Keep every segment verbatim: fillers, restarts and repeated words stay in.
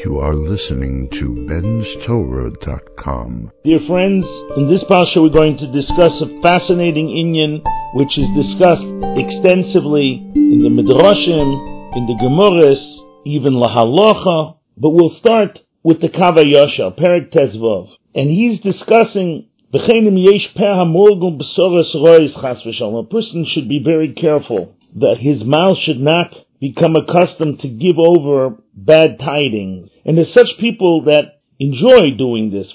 You are listening to Ben's Torah dot com. Dear friends, in this parsha we're going to discuss a fascinating inyan which is discussed extensively in the Midrashim, in the Gemaras, even Lahalocha, but we'll start with the Kav HaYashar, Perek Tezvav. And he's discussing V'chenim yesh peh hamorgum b'soros rois chas v'shalom. A person should be very careful that his mouth should not become accustomed to give over bad tidings. And there's such people that enjoy doing this.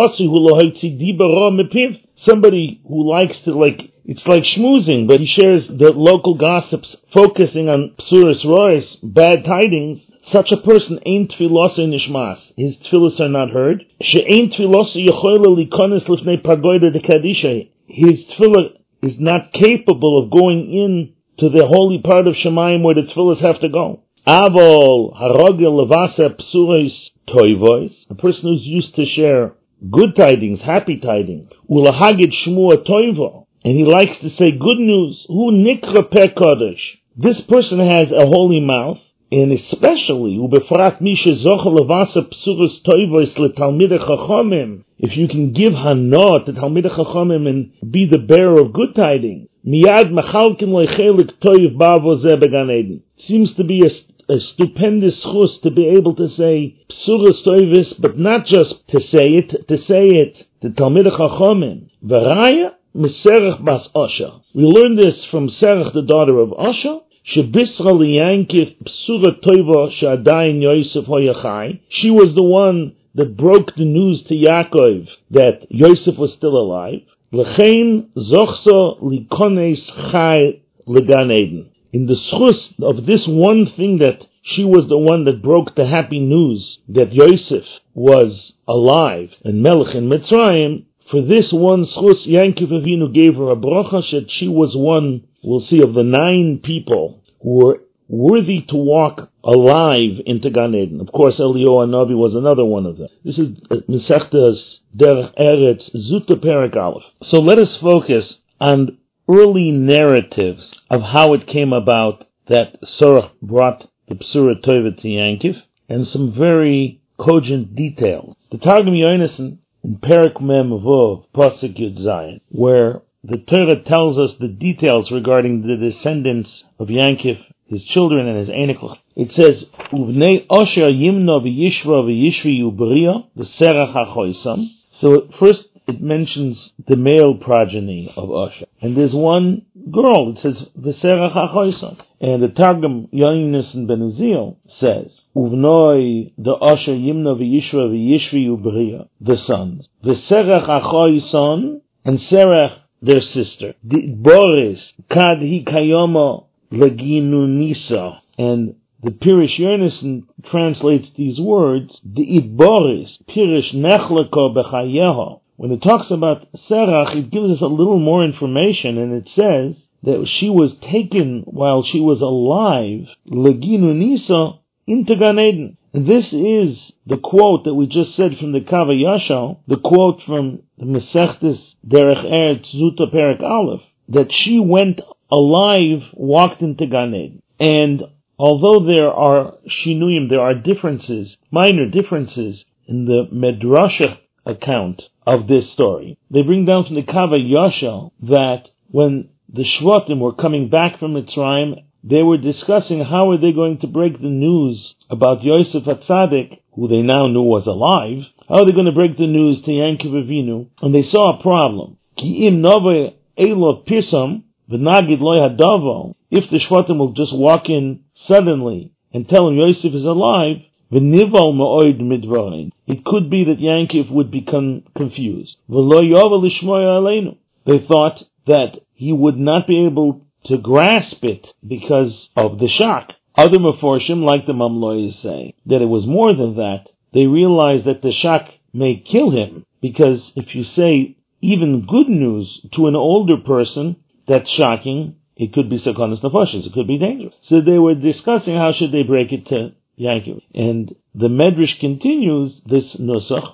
Somebody who likes to, like, it's like schmoozing, but he shares the local gossips, focusing on psuris rois, bad tidings. Such a person ain't tfilosa nishmas. His tfilos are not heard. She ain't tfilosa yechola likonis lifnei pagoda de kadisha. His tfilah is not capable of going in to the holy part of Shemayim where the tefillahs have to go. Avol harogel levasa psuris toivois, a person who's used to share good tidings, happy tidings, ulahagid shmua toivo, and he likes to say good news. Hu nikra peh kodesh. This person has a holy mouth, and especially ubefrat misha zochel levasa psuris toivois letalmidei chachamim. If you can give hana to talmidei chachamim and be the bearer of good tidings, miyad machalkin lechelik toiv bavo zeh began Eden. Seems to be a A stupendous chus to be able to say psuras toivis, but not just to say it, to say it to Talmidei Chachamim. V'raya miserach bas Osha. We learn this from Serach, the daughter of Osha. Shebisra liyankiv psura toiva she'adayin Yosef hoyachai. She was the one that broke the news to Yaakov that Yosef was still alive. L'chein zochso likones chai legan Eden. In the schus of this one thing that she was the one that broke the happy news that Yosef was alive and Melech in Mitzrayim, for this one schus, Yankov Avinu gave her a bracha that she was one, we'll see, of the nine people who were worthy to walk alive into Gan Eden. Of course, Eliyahu Hanavi was another one of them. This is Masechtas Derech Eretz Zuta Perek Aleph. So let us focus on early narratives of how it came about that Sorach brought the Psura Tova to Yankiv, and some very cogent details. The Targum Yonason in Perek Mem Vov, Pasuk Yud Zayin, where the Torah tells us the details regarding the descendants of Yankiv, his children and his Einiklach. It says, Uvnei Osher Yimno v'yishva v'yishvi ubriya, the Serach HaChoisam. So first, it mentions the male progeny of Osher. And there's one girl, it says, V'serach HaChoisam. And the Targum Yonason ben Uziel says, Uvnoi the Osher Yimna v'yishva v'yishvi ubriya, the sons. V'serach HaChoisam, and Serach, their sister. The Boris, Kad hi kayoma leginu nisa. And the Pirish Yonason translates these words, the Boris, Pirish nechleko b'chayeho. When it talks about Serach, it gives us a little more information, and it says that she was taken while she was alive, Leginu Nisa, into Gan Eden. And this is the quote that we just said from the Kav HaYashar, the quote from the Masechtas Derech Eretz Zuta Perek Aleph, that she went alive, walked into Gan Eden. And although there are shinuyim, there are differences, minor differences in the Medrashah account of this story. They bring down from the Kav HaYashar that when the Shvatim were coming back from Mitzrayim, they were discussing how are they going to break the news about Yosef HaTzadik, who they now knew was alive. How are they going to break the news to Yankov Avinu? And they saw a problem. Ki im nove elo pisam v'nagid loy hadavo. If the Shvatim will just walk in suddenly and tell him Yosef is alive, v'nival ma'oid midvarin. It could be that Yankov would become confused. V'lo yovel lishmoya aleinu. They thought that he would not be able to grasp it because of the shock. Other Meforshim, like the Mamloy, say that it was more than that. They realized that the shock may kill him, because if you say even good news to an older person, that's shocking. It could be Sakonis Nefashis. It could be dangerous. So they were discussing how should they break it to Yankov. And the Medrash continues this nusach.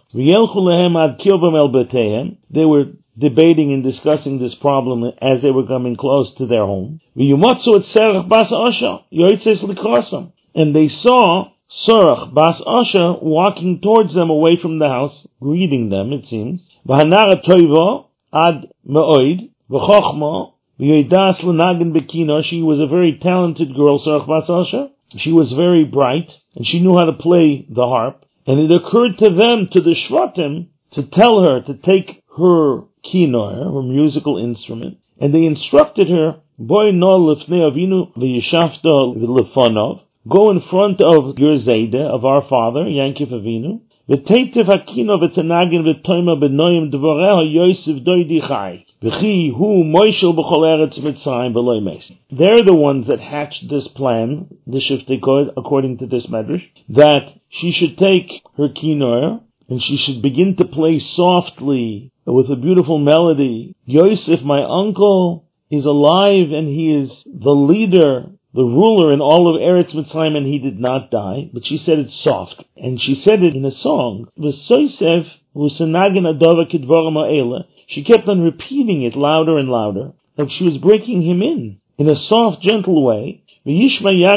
They were debating and discussing this problem as they were coming close to their home. And they saw Sorach Bas Asha walking towards them away from the house, greeting them, it seems. V'hanara toiva ad me'oid, v'chochma, v'yoidas l'nagen bekino. She was a very talented girl, Sorach Bas Asha. She was very bright, and she knew how to play the harp. And it occurred to them, to the Shvatim, to tell her to take her kinor, her musical instrument, and they instructed her, Boy no lefnei avinu v'yishafta lefanov, go in front of your Zayda, of our father, Yankif Avinu, v'teitiv hakino v'tenagin v'toima b'noyim dvoreha Yosef doidi chai, v'chi hu moishel b'chol eretz mitzrayim v'loy meis. They're the ones that hatched this plan, the Shiftei Kod, according to this medrash, that she should take her kinor, and she should begin to play softly, with a beautiful melody. Yosef, my uncle, is alive, and he is the leader, the ruler in all of Eretz Mitzrayim, and he did not die. But she said it soft, and she said it in a song. She kept on repeating it louder and louder, like she was breaking him in, in a soft, gentle way. He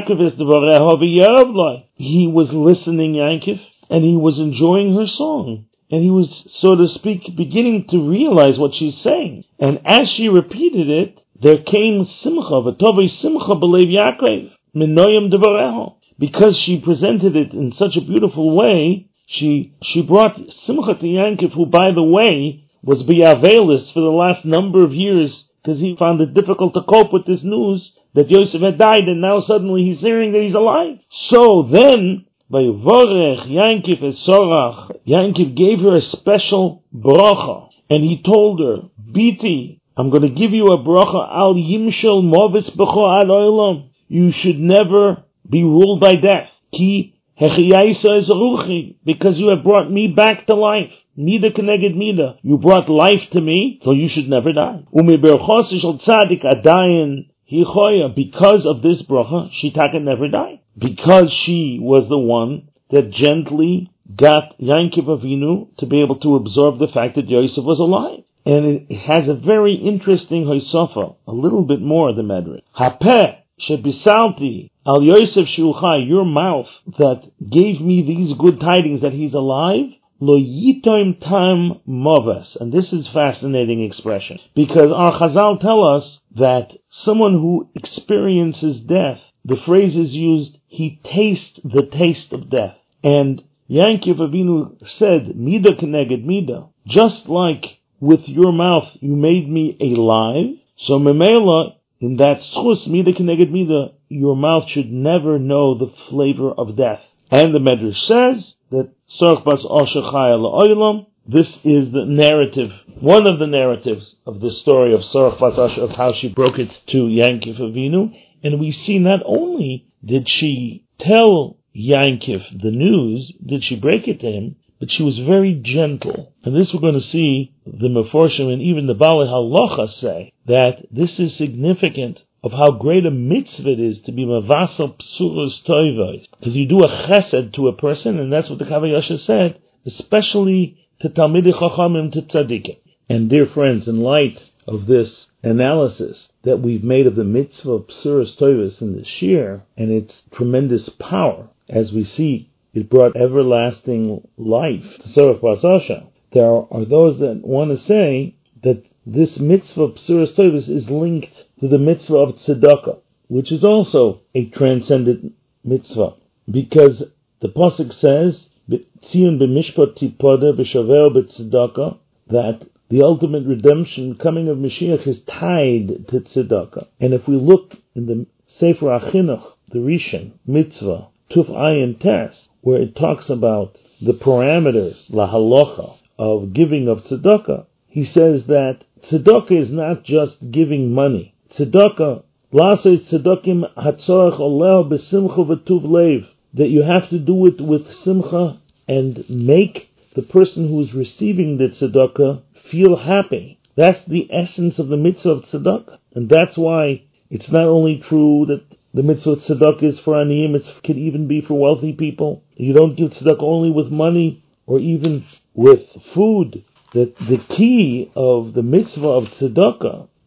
was listening, Yankov, and he was enjoying her song. And he was, so to speak, beginning to realize what she's saying. And as she repeated it, there came simcha, v'tovei simcha b'leiv Yaakov, minoyim devareho. Because she presented it in such a beautiful way, she she brought simcha to Yankov, who, by the way, was bi'avelis for the last number of years, because he found it difficult to cope with this news that Yosef had died, and now suddenly he's hearing that he's alive. So then, Vayivorech Yankov es Sorach, Yankov gave her a special bracha, and he told her, Biti, I'm going to give you a bracha al yimshel movis b'cho al olam. You should never be ruled by death. Ki hechiyaisa es ruchi, because you have brought me back to life. Mida keneged mida. You brought life to me, so you should never die. Umi berchos shel tzadik adayin hichoya. Because of this bracha, she taka never died. Because she was the one that gently got Yankov Avinu to be able to absorb the fact that Yosef was alive. And it has a very interesting hoisofa, a little bit more than Medrash. Hapeh shebisalti al Yosef shulchai, your mouth that gave me these good tidings that he's alive, lo yitoim tam movas. And this is a fascinating expression, because our Chazal tell us that someone who experiences death, the phrase is used, he tastes the taste of death. And Yankov Avinu said, Mida keneged Mida, just like with your mouth you made me alive, so Memela, in that schus, Mida keneged Mida, your mouth should never know the flavor of death. And the Medrash says that Sorach Bas Asha Chaya La'olam, this is the narrative, one of the narratives of the story of Sorach Bas Asha, of how she broke it to Yankov Avinu. And we see not only did she tell Yankov the news, did she break it to him, but she was very gentle. And this we're going to see the Meforshim and even the Baalei Halacha say that this is significant of how great a mitzvah it is to be mavasal psuros toivos. Because you do a chesed to a person, and that's what the Kaveh Yasha said, especially to Talmidei Chachamim, to tzaddikim. And dear friends, in light of this analysis that we've made of the mitzvah of Psuros Toivos in the Shir and its tremendous power, as we see it brought everlasting life to Sorach Bas Asha, there are those that want to say that this mitzvah of Psuros Toivos is linked to the mitzvah of tzedakah, which is also a transcendent mitzvah, because the pasuk says, "Tzion b'mishpat tipoda b'shaver b'tzedakah," that the ultimate redemption coming of Mashiach is tied to tzedakah. And if we look in the Sefer HaChinuch, the Rishon, mitzvah, Tuf Ayin Tes, where it talks about the parameters, la halacha, of giving of tzedakah, he says that tzedakah is not just giving money. Tzedakah, lasei tzedakim hatzorach oleh b'simcha v'tuv leiv, that you have to do it with simcha and make the person who is receiving the tzedakah feel happy. That's the essence of the mitzvah of tzedakah. And that's why it's not only true that the mitzvah of tzedakah is for aniyim, it can even be for wealthy people. You don't give tzedakah only with money or even with food. That the key of the mitzvah of tzedakah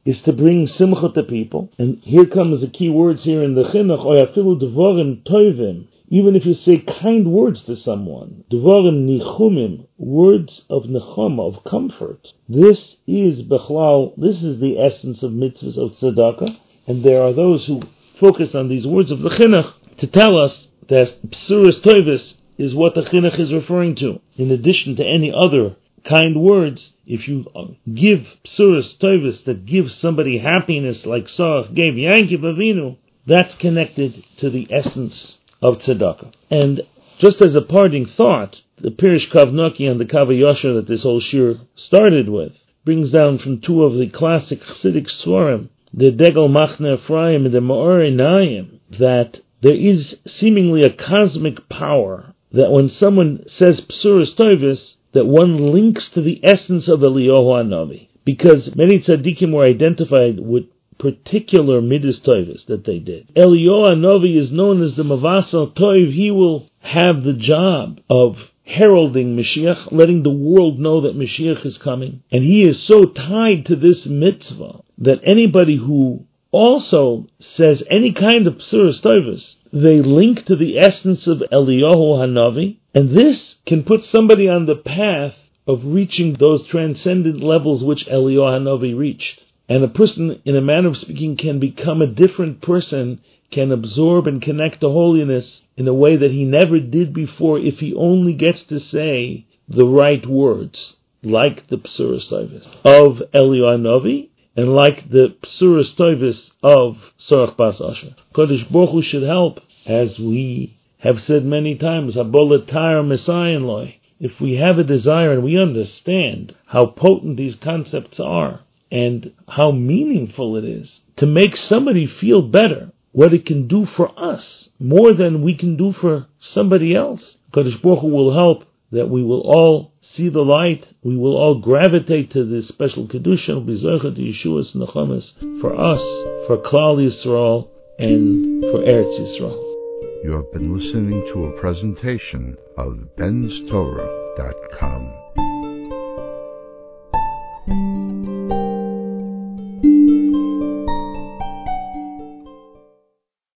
is to bring simcha to people. And here comes the key words here in the chinuch, oyafilu devarim tovim. Even if you say kind words to someone, devarim nichumim, words of nechama, of comfort. This is bechlal, this is the essence of mitzvahs of tzedakah. And there are those who focus on these words of the chinuch to tell us that psuras tovis is what the chinuch is referring to. In addition to any other kind words, if you give psuras tovis that give somebody happiness like Sarach gave Yankov Avinu, that's connected to the essence of tzedakah. And just as a parting thought, the Pirish Kavnoki and the Kavayosher that this whole shir started with brings down from two of the classic Chassidic Svarim, the Degel Machne Ephraim and the Ma'or Einayim, that there is seemingly a cosmic power that when someone says psuras tovis, that one links to the essence of Eliyahu Hanavi, because many tzaddikim were identified with particular midas tovis that they did. Eliyahu Hanavi is known as the Mavasal Toiv. He will have the job of heralding Mashiach, letting the world know that Mashiach is coming, and he is so tied to this mitzvah that anybody who also says any kind of psuras tovis, they link to the essence of Eliyahu Hanavi, and this can put somebody on the path of reaching those transcendent levels which Eliyahu Hanavi reached. And a person, in a manner of speaking, can become a different person, can absorb and connect to holiness in a way that he never did before if he only gets to say the right words, like the psuras tovis of Eliyahu Hanavi, and like the psuras tovis of Sarach Bas Asher. Kodesh Baruch Hu should help, as we have said many times, Habolatar Messiah Loi. If we have a desire and we understand how potent these concepts are and how meaningful it is to make somebody feel better, what it can do for us more than we can do for somebody else, Kodesh Baruch Hu will help that we will all see the light, we will all gravitate to this special Kedusha, and be zocheh to Yeshua's nechamas for us, for Klal Yisrael, and for Eretz Yisrael. You have been listening to a presentation of bens torah dot com.